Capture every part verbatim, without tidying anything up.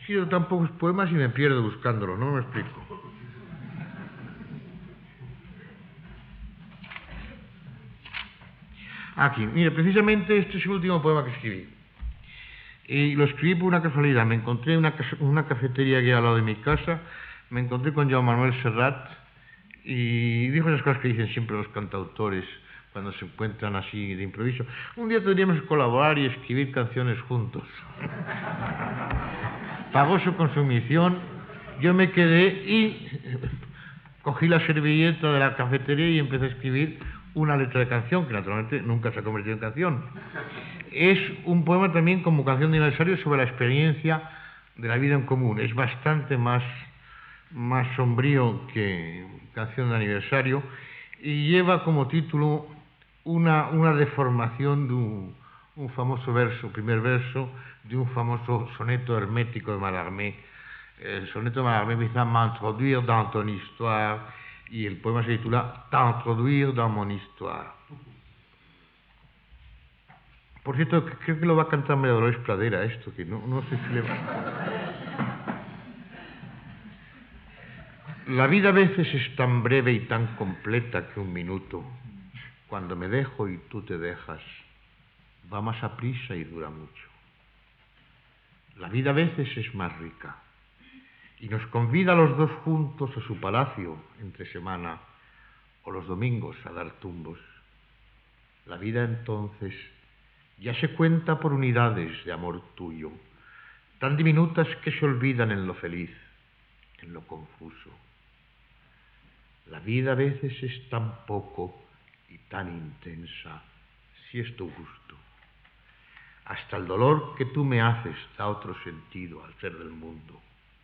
escribo tan pocos poemas y me pierdo buscándolos, no me explico. Aquí, mire, precisamente este es el último poema que escribí. Y lo escribí por una casualidad. Me encontré en una, una cafetería que hay al lado de mi casa, me encontré con Joan Manuel Serrat y dijo esas cosas que dicen siempre los cantautores cuando se encuentran así de improviso. Un día tendríamos que colaborar y escribir canciones juntos. Pagó su consumición, yo me quedé y cogí la servilleta de la cafetería y empecé a escribir una letra de canción, que naturalmente nunca se ha convertido en canción. Es un poema también como canción de aniversario sobre la experiencia de la vida en común. Es bastante más, más sombrío que canción de aniversario y lleva como título una, una deformación de un, un famoso verso, primer verso, de un famoso soneto hermético de Mallarmé. El soneto de Mallarmé empieza a m'introduire dans ton histoire y el poema se titula T'introduire dans mon histoire. Por cierto, creo que lo va a cantar María Dolores Pradera esto, que no, no sé si le va. La vida a veces es tan breve y tan completa que un minuto, cuando me dejo y tú te dejas, va más a prisa y dura mucho. La vida a veces es más rica y nos convida a los dos juntos a su palacio entre semana o los domingos a dar tumbos. La vida entonces ya se cuenta por unidades de amor tuyo, tan diminutas que se olvidan en lo feliz, en lo confuso. La vida a veces es tan poco y tan intensa, si es tu gusto. Hasta el dolor que tú me haces da otro sentido al ser del mundo.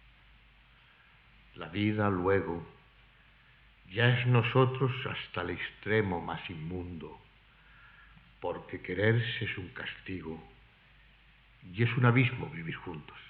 La vida, luego, ya es nosotros hasta el extremo más inmundo, porque quererse es un castigo y es un abismo vivir juntos.